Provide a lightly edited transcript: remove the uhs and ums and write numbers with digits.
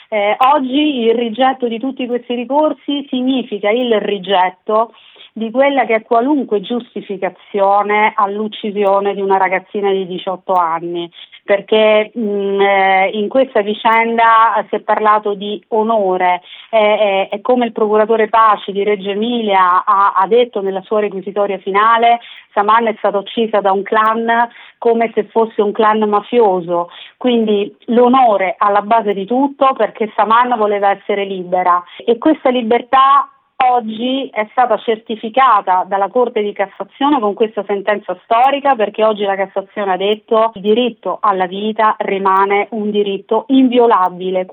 Oggi il rigetto di tutti questi ricorsi significa il rigetto di quella che è qualunque giustificazione all'uccisione di una ragazzina di 18 anni, perché in questa vicenda si è parlato di onore, e come il procuratore Paci di Reggio Emilia ha detto nella sua requisitoria finale, Samanna è stata uccisa da un clan come se fosse un clan mafioso, quindi l'onore alla base di tutto, perché Samanna voleva essere libera e questa libertà oggi è stata certificata dalla Corte di Cassazione con questa sentenza storica, perché oggi la Cassazione ha detto che il diritto alla vita rimane un diritto inviolabile.